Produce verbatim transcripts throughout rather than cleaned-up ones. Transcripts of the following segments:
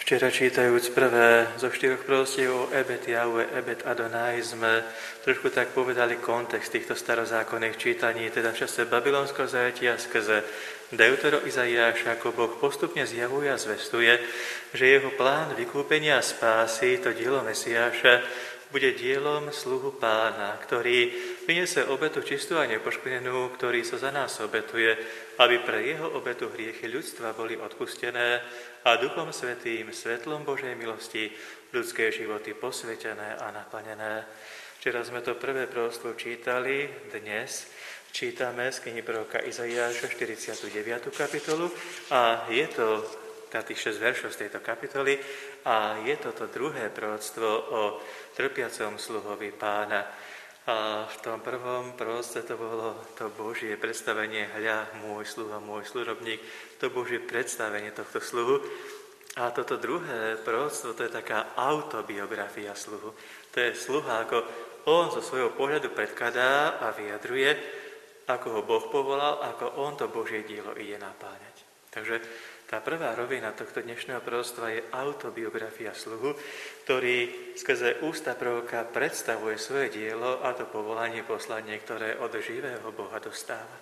Včera čítajúc prvé zo štyroch proroctiev o Ebed Jahve, Ebed Adonai sme trošku tak povedali kontext týchto starozákonných čítaní, teda v čase babylonského zajatia skrze Deutero Izaiáša, ako Boh postupne zjavuje a zvestuje, že jeho plán vykúpenia a spásy, to dielo Mesiáša, bude dielom sluhu Pána, ktorý vyniesie obetu čistú a nepoškvrnenú, ktorý sa za nás obetuje, aby pre jeho obetu hriechy ľudstva boli odpustené a Duchom Svätým, svetlom Božej milosti, ľudské životy posvetené a naplnené. Včera sme to prvé proroctvo čítali, dnes čítame z knihy proroka Izaiáša štyridsiatu deviatu kapitolu a je to tých šesť veršov z tejto kapitoly a je toto druhé proroctvo o trpiacom sluhovi Pána. A v tom prvom proroctve to bolo to Božie predstavenie, hľa, môj sluha, môj služobník, to Božie predstavenie tohto sluhu. A toto druhé proroctvo, to je taká autobiografia sluhu. To je sluha, ako on zo svojho pohľadu predkladá a vyjadruje, ako ho Boh povolal, ako on to Božie dielo ide napáňať. Takže tá prvá rovina tohto dnešného proroctva je autobiografia sluhu, ktorý skrze ústa proroka predstavuje svoje dielo a to povolanie, poslanie, ktoré od živého Boha dostáva.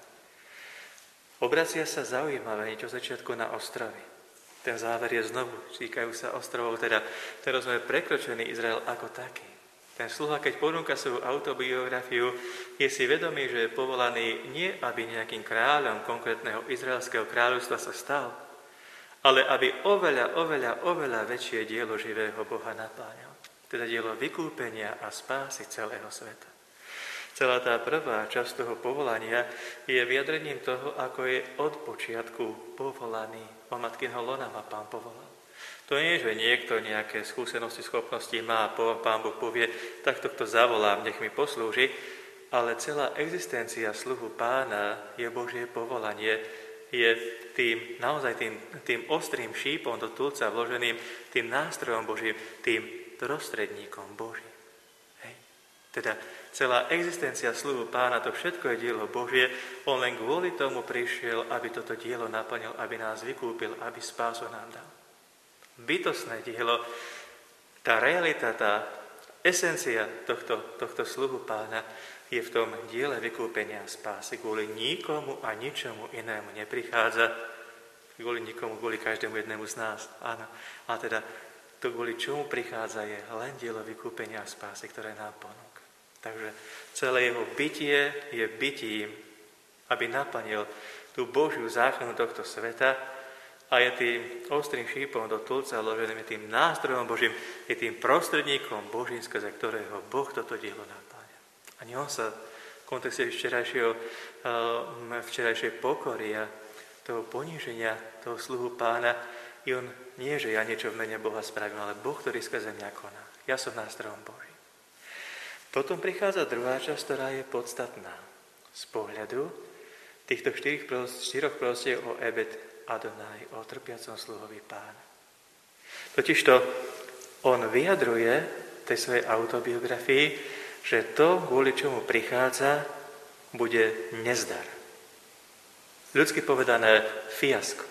Obracia sa zaujímavé niečo začiatku na ostrovy. Ten záver je znovu, týkajú sa ostrovov, teda teraz sme prekročený Izrael ako taký. Ten sluha, keď ponúka svoju autobiografiu, je si vedomý, že je povolaný nie, aby nejakým kráľom konkrétneho izraelského kráľovstva sa stal, ale aby oveľa, oveľa, oveľa väčšie dielo živého Boha napáňal. Teda dielo vykúpenia a spásy celého sveta. Celá tá prvá časť toho povolania je vyjadrením toho, ako je od počiatku povolaný. O matkinho lona ma Pán povolal. To nie je, že niekto nejaké skúsenosti, schopnosti má a Pán Boh povie, takto kto zavolám, nech mi poslúži, ale celá existencia sluhu Pána je Božie povolanie, je tým, naozaj tým, tým ostrým šípom do tulca vloženým, tým nástrojom Božím, tým prostredníkom Božím. Hej. Teda celá existencia sluhu Pána, to všetko je dielo Božie, on len kvôli tomu prišiel, aby toto dielo naplnil, aby nás vykúpil, aby spásu nám dal. Bytostné dielo, tá realita, tá esencia tohto, tohto sluhu Pána je v tom diele vykúpenia a spásy. Kvôli nikomu a ničomu inému neprichádza, kvôli nikomu, kvôli každému jednému z nás. Áno. A teda to, kvôli čomu prichádza, je len dielo vykúpenia a spásy, ktoré nám ponúka. Takže celé jeho bytie je bytím, aby naplnil tú Božiu záchranu tohto sveta a je tým ostrým šípom do tulca loženým, je tým nástrojom Božím, je tým prostredníkom Božím, skrze ktorého Boh toto dielo napáňa. Ani on sa v kontexte včerajšieho, včerajšej pokory a toho poníženia, toho sluhu Pána, i on nie, že ja niečo v mene Boha spravím, ale Boh, ktorý skrze mňa koná. Ja som nástrojom Božím. Potom prichádza druhá časť, ktorá je podstatná z pohľadu týchto štyroch, štyroch proroctiev o Ebed Adonai, o trpiacom sluhovi Pána. Totižto on vyjadruje tej svojej autobiografii, že to, kvôli čomu prichádza, bude nezdar. Ľudsky povedané fiasko.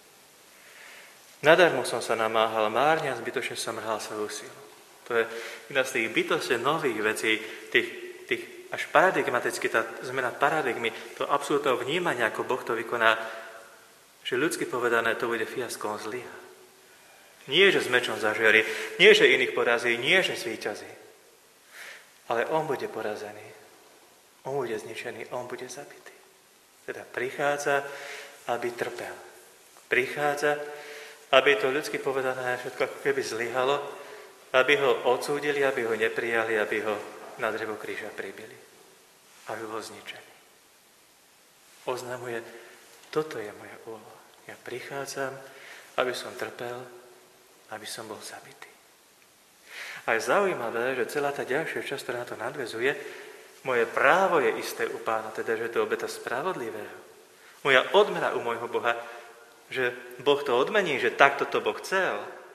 Nadarmo som sa namáhal márne a zbytočne som mrhal svoju silu. To je jedna z tých bytostne nových vecí, tých, tých až paradigmaticky, tá zmena paradigmy, to absolútneho vnímania, ako Boh to vykoná, že ľudsky povedané to bude fiasko, on zlyhá. Nie, že s mečom zažiari, nie, že iných porazí, nie, že zvíťazí. Ale on bude porazený, on bude zničený, on bude zabitý. Teda prichádza, aby trpel. Prichádza, aby to ľudsky povedané všetko ako keby zlyhalo, aby ho odsúdili, aby ho neprijali, aby ho na drevo kríža pribili. Aby bol zničený. Oznamuje, toto je moja úloha. Ja prichádzam, aby som trpel, aby som bol zabitý. A je zaujímavé, že celá tá ďalšia časť, ktorá na to nadväzuje, moje právo je isté u Pána, teda, že to je obeta spravodlivého. Moja odmena u môjho Boha, že Boh to odmení, že takto to Boh chcel.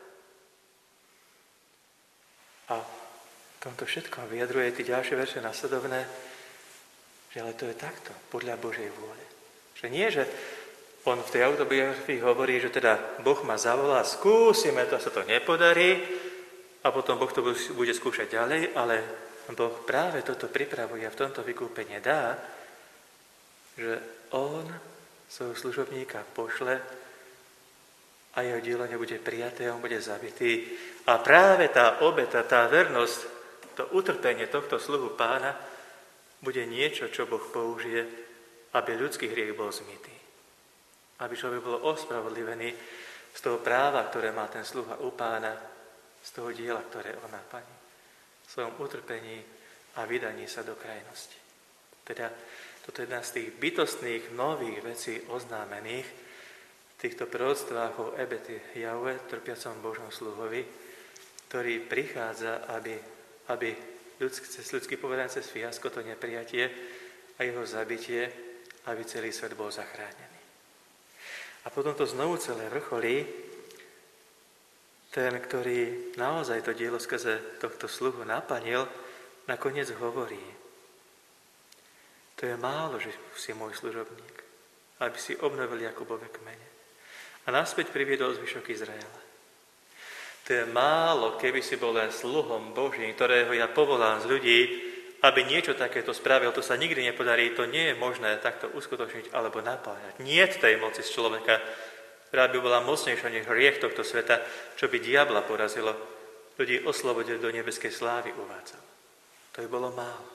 A v tomto všetkom vyjadruje tie ďalšie verše nasledovné, že ale to je takto, podľa Božej vôle. Že nie, že On v tej autobiografii hovorí, že teda Boh ma zavolá, skúsime to, sa to nepodarí a potom Boh to bude skúšať ďalej, ale Boh práve toto pripravuje a v tomto vykúpenie dá, že on svojho služobníka pošle a jeho dielo nebude prijaté, on bude zabitý. A práve tá obeta, tá vernosť, to utrpenie tohto sluhu Pána bude niečo, čo Boh použije, aby ľudský hriech bol zmytý. Aby človek bol ospravodlivený z toho práva, ktoré má ten sluha u Pána, z toho diela, ktoré on naplní. V svojom utrpení a vydaní sa do krajnosti. Teda toto je jedna z tých bytostných nových vecí oznámených v týchto proroctvách o Ebete Jahve, trpiacom Božom sluhovi, ktorý prichádza, aby, aby ľudský, cez ľudský povedaný cez fiasko, to neprijatie a jeho zabitie, aby celý svet bol zachránený. A potom to znovu celé vrcholí, ten, ktorý naozaj to dielo skrze tohto sluhu naplnil, nakoniec hovorí: to je málo, že si môj služobník, aby si obnovil Jakubove kmene a naspäť priviedol zvyšok Izraela. To je málo, keby si bol len sluhom Božím, ktorého ja povolám z ľudí, aby niečo takéto spravil. To sa nikdy nepodarí, to nie je možné takto uskutočniť alebo napájať. Nie je tej moci z človeka, ktorá by bola mocnejšia než hriech tohto sveta, čo by diabla porazilo, ľudí oslobodil do nebeskej slávy uvádzal. To by bolo málo.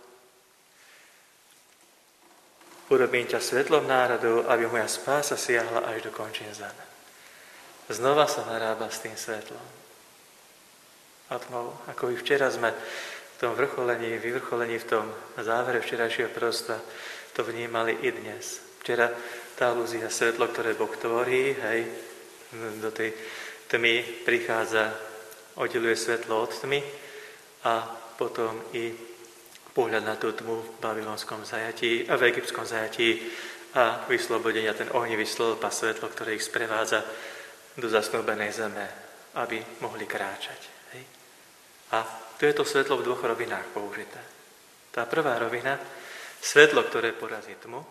Urobím ťa svetlom národov, aby moja spása siahla až do končín zeme. Znova sa narába s tým svetlom. A tmou, ako i včera sme v tom vrcholení, vyvrcholení v tom závere včerajšieho proroctva to vnímali i dnes. Včera tá alúzia svetlo, ktoré Boh tvorí, hej, do tej tmy prichádza, oddeluje svetlo od tmy a potom i pohľad na tú tmu v babylonskom zajatí a v egyptskom zajatí a vyslobodenia, ten ohnivý stĺp a svetlo, ktoré ich sprevádza do zasnúbenej zeme, aby mohli kráčať. Hej. A tu je to svetlo v dvoch rovinách použité. Tá prvá rovina, svetlo, ktoré porazí tmu,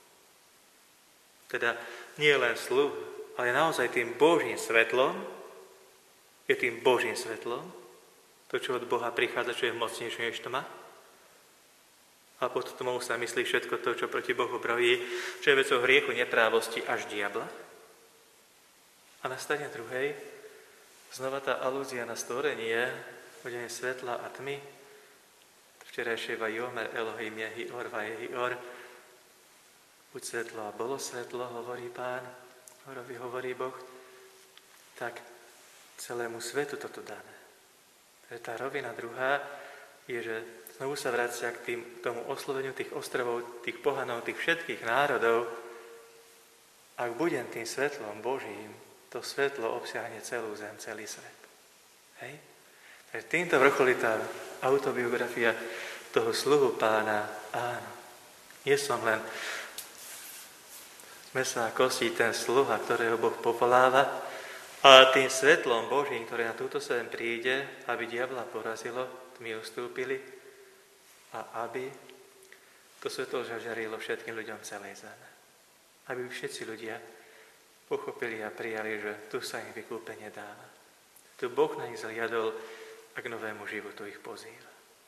teda nie len sluh, ale naozaj tým Božím svetlom, je tým Božím svetlom, to, čo od Boha prichádza, čo je mocnejšie než tma. A pod tmou sa myslí všetko to, čo proti Bohu brojí, čo je vecou hriechu, neprávosti až diabla. A na strane druhej znova tá alúzia na stvorenie, hodenie svetla a tmy, včerajšie Vajomer Elohim Jehior Vajehior, buď svetlo a bolo svetlo, hovorí Pán, hovorí, hovorí Boh, tak celému svetu toto dané. Tá rovina druhá je, že znovu sa vracia k tým, tomu osloveniu tých ostrovov, tých pohanov, tých všetkých národov. Ak budem tým svetlom Božím, to svetlo obsiahne celú zem, celý svet. Hej? Takže týmto vrcholí tá autobiografia toho sluhu Pána. Áno, nie som len z mesa a kostí ten sluha, ktorého Boh povoláva, ale tým svetlom Božím, ktoré na túto zem príde, aby diabla porazilo, tmy ustúpili a aby to svetlo zažiarilo všetkým ľuďom celej zeme. Aby všetci ľudia pochopili a prijali, že tu sa im vykúpenie dáva. Tu Boh na nich zliadol a k novému životu ich pozýva.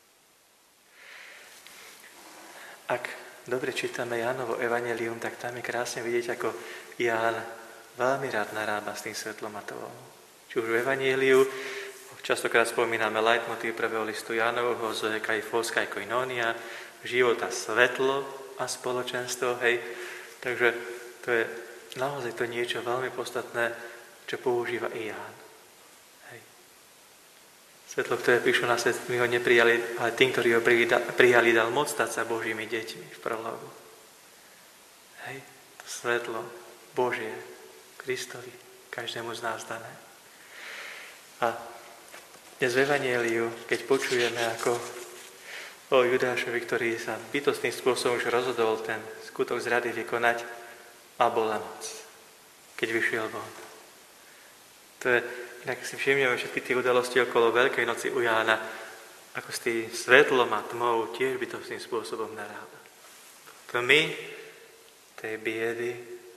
Ak dobre čítame Jánovo evanjelium, tak tam je krásne vidieť, ako Ján veľmi rád narába s tým svetlom a tmou. Či už v evanjeliu častokrát spomíname leitmotív prvého listu Jánovho, Zoe kai phos kai koinonia, život a svetlo a spoločenstvo, hej. Takže to je naozaj to niečo veľmi podstatné, čo používa i Ján. Hej. Svetlo, ktoré prišlo na svet, my ho neprijali, ale tým, ktorí ho prijali, dal moc stať sa Božími deťmi v prologu. Hej. To svetlo Božie, Kristovi, každému z nás dané. A dnes v evanjeliu, keď počujeme ako o Judášovi, ktorý sa bytostným spôsobom už rozhodol ten skutok zrady vykonať, a bola noc, keď vyšiel von. To je, ak si všimneme všetky tie udalosti okolo Veľkej noci u Jána, ako s tým svetlom a tmou tiež bytostným spôsobom narába. Tmy, tej biedy,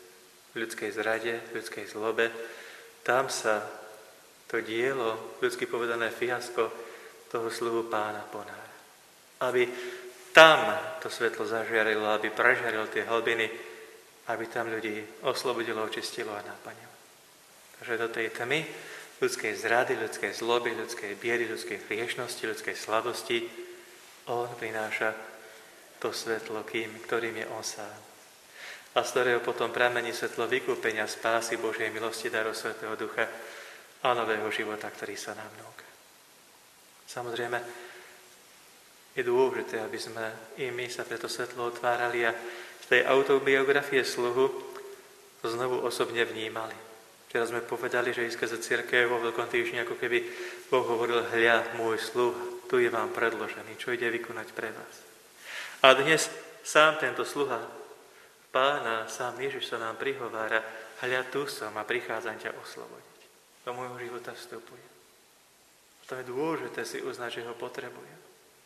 v ľudskej zrade, v ľudskej zlobe. Tam sa to dielo, ľudsky povedané fiasko, toho sluhu Pána ponára. Aby tam to svetlo zažiarilo, aby prežiarilo tie hlbiny, aby tam ľudí oslobodilo, očistilo a naplnilo. Takže do tej tmy, ľudskej zrady, ľudskej zloby, ľudskej biedy, ľudskej hriešnosti, ľudskej slabosti, on prináša to svetlo, kým, ktorým je on sám. A z ktorého potom pramení svetlo vykúpenia, spásy Božej milosti, daru Svätého Ducha a nového života, ktorý sa nám núka. Samozrejme, je dôležité, aby sme i my sa preto svetlo otvárali a z tej autobiografie sluhu znovu osobne vnímali. Včera sme povedali, že i skrze cirkev vo Veľkom týždni, ako keby Boh hovoril: hľa, môj sluh, tu je vám predložený, čo ide vykonať pre vás. A dnes sám tento sluha Pána, sám Ježiš sa nám prihovára: hľa, tu som a prichádzam ťa oslobodiť. Do môjho života vstupuje. To je dôležité si uznať, že ho potrebujem.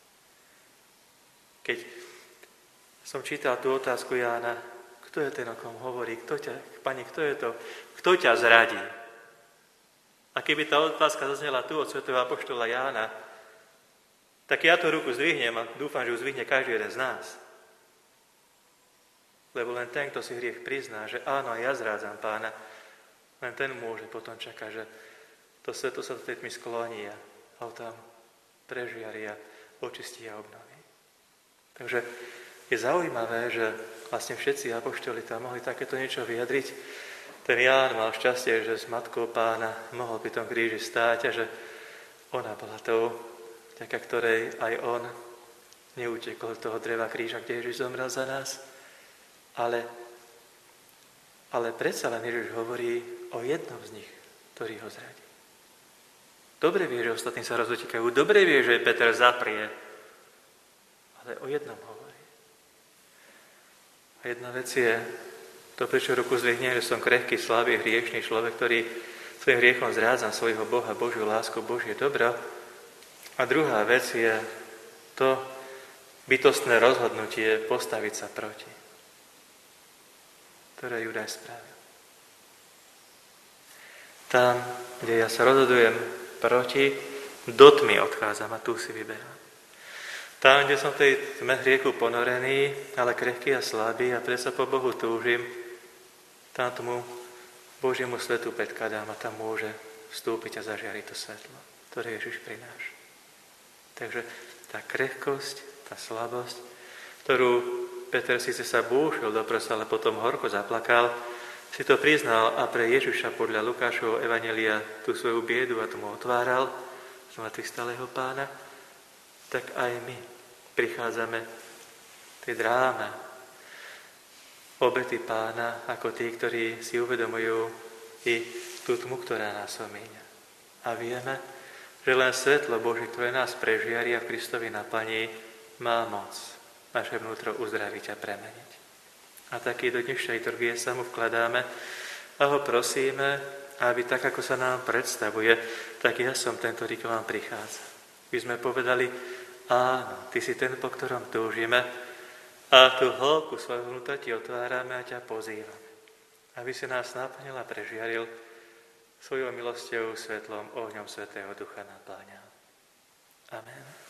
Keď som čítal tú otázku Jána, kto je ten, o kom hovorí, kto ťa, Pani, kto je to, kto ťa zradí? A keby tá otázka zaznela tu od svätého apoštola Jána, tak ja tú ruku zdvihnem a dúfam, že ju zdvihne každý jeden z nás. Lebo len ten, kto si hriech prizná, že áno, ja zrádzam Pána, len ten môže potom čakať, že to svetlo sa do tej tmy skloní a ho tam prežiari a očistí a obnoví. Takže je zaujímavé, že vlastne všetci apoštoli tam mohli takéto niečo vyjadriť. Ten Ján mal šťastie, že s matkou Pána mohol pri tom kríži stáť a že ona bola tou, vďaka ktorej aj on neutekol toho dreva kríža, kde Ježiš zomrel za nás. Ale, ale predsa len Ježiš hovorí o jednom z nich, ktorý ho zradí. Dobre vie, že ostatní sa rozutekajú. Dobre vie, že Peter zaprie. Ale o jednom hovorí. A jedna vec je to, prečo ruku zdvihnem, že som krehký, slabý, hriešný človek, ktorý svojim hriechom zrádzam svojho Boha, Božiu lásku, Božie dobro. A druhá vec je to bytostné rozhodnutie postaviť sa proti, ktoré Judaj spravil. Tam, kde ja sa rozhodujem proti, do tmy odchádzam a tu si vyberám. Tam, kde som v tej tme hriechu ponorený, ale krehký a slabý a predsa po Bohu túžim, tam tomu Božiemu svetu predkladám a tam môže vstúpiť a zažiariť to svetlo, ktoré Ježiš prináša. Takže tá krehkosť, tá slabosť, ktorú Peter síce sa búšil do prsa, ale potom horko zaplakal, si to priznal a pre Ježiša podľa Lukášovho evanjelia tú svoju biedu a tomu otváral z mŕtvych stalého Pána, tak aj my prichádzame v tej dráme obety Pána ako tí, ktorí si uvedomujú i tú tmu, ktorá nás omíňa. A vieme, že len svetlo Božie, ktoré nás prežiari a v Kristovi naplní, má moc naše vnútro uzdraviť a premeniť. A taký do dnešnej liturgie sa mu vkladáme a ho prosíme, aby tak, ako sa nám predstavuje, tak ja som ten, ktorý k vám prichádza. My sme povedali: áno, ty si ten, po ktorom túžime, a tú hĺbku svojho vnútra ti otvárame a ťa pozývame, aby si nás naplnil a prežiaril svojou milosťou, svetlom, ohňom Svätého Ducha napláňal. Amen.